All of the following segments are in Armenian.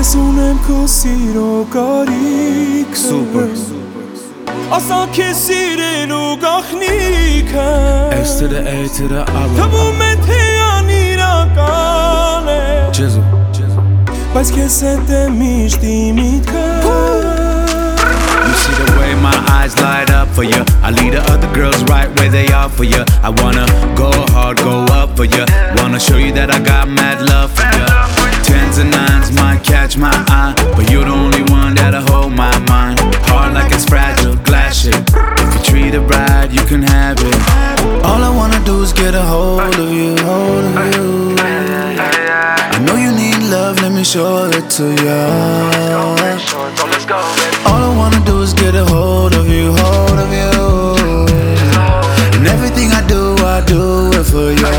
Ես ունեմ քո սիրո կարիքը Super Ասա քեզ սիրելու գաղտնիքը S to the A to the R Թվում է թե անիրական է Jizzle Բայց քեզ հետ է միշտ իմ միտքը You see the way my eyes light up for you I lead the other girls right where they are for you I wanna go hard, go up for you Wanna show you that I got mad love for you Tens and nines might catch my eye But you're the only one that'll hold my mind Heart like it's fragile, glass shit If you treat it right, you can have it All I wanna do is get a hold of you, I know you need love, let me show it to you All I wanna do is get a hold of you And everything I do it for you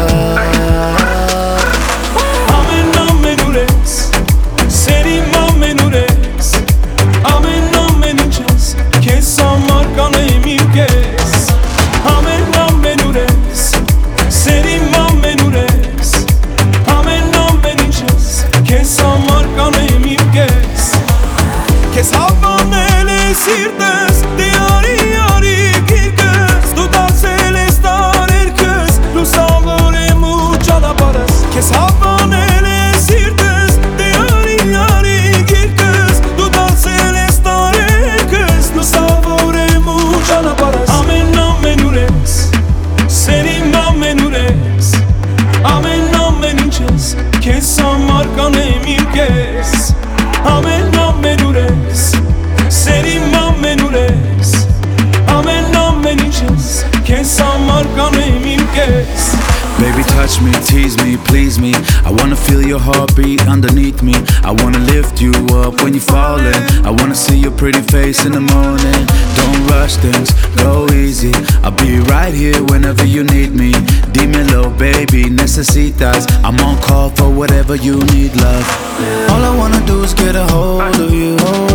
Քեզ հավանել է սիրտս, դե արի գիրկս Դու դարձել ես տարերքս, լուսավոր եմ ու ճանապարհս Քեզ հավանել է սիրտս, դե արի գիրկս Դու դարձել ես տարերքս, լուսավոր եմ ու ճանապարհս Ամեն ուր ես, սերիմ ամեն ուր ես Ամեն ինչ ես, քեզ համար կանեմ իմ կես Ամեն ուր ես, սերիմ ամեն ուր ես Ամեն ինչ ես, քեզ համար կանեմ իմ կես Baby touch me, tease me, please me I wanna feel your heartbeat underneath me I wanna lift you up when you're falling I wanna see your pretty face in the morning Don't rush things, go easy I'll be right here whenever you need me Dímelo baby, necesitas I'm on call for whatever you need love All I wanna do is get a hold of you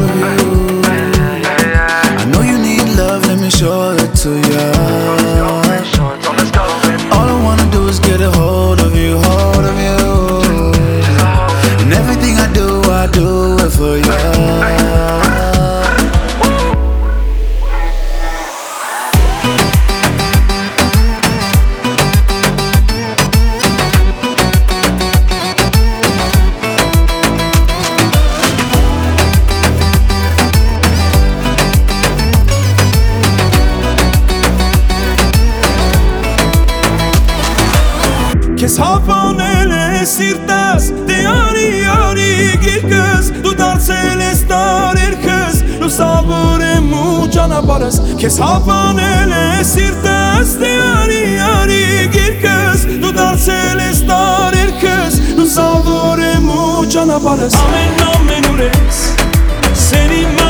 I know you need love, let me show it to you All I wanna do is get a hold of you And everything I do it for you Քեզ հավանել է սիրտս, դե արի գիրկս Դու դարձել ես տարերքս, լուսավոր եմ ու ճանապարհս Քեզ հավանել է սիրտս, դե արի գիրկս Դու դարձել ես տարերքս, լուսավոր եմ ու ճանապարհս Ամեն ուր ես, սերիմ